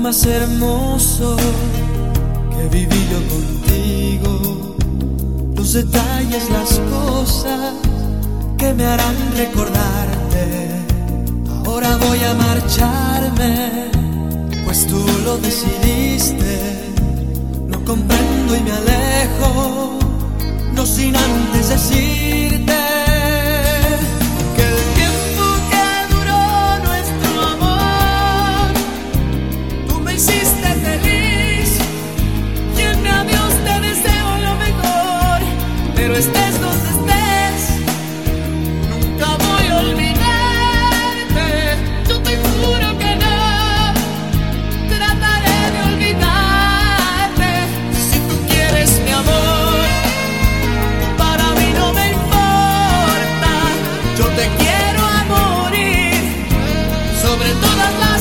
más hermoso que viví yo contigo, los detalles, las cosas que me harán recordarte. Ahora voy a marcharme, pues tú lo decidiste. No comprendo y me alejo, no sin antes decirte que el tiempo que duró nuestro amor, tú me hiciste feliz, y en mi adiós te deseo lo mejor. Pero estés donde estés, nunca voy a olvidarte. Yo te juro que no trataré de olvidarte. Si tú quieres mi amor, para mí no me importa. Yo te quiero a morir sobre todas las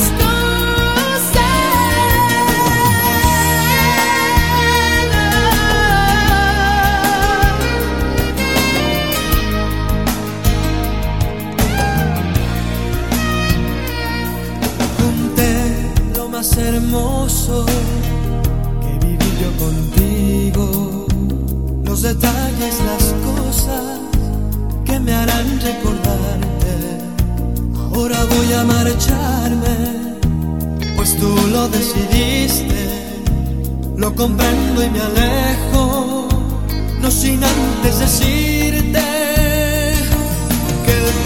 más hermoso que viví yo contigo, los detalles, las cosas que me harán recordarte. Ahora voy a marcharme, pues tú lo decidiste. Lo comprendo y me alejo, no sin antes decirte que el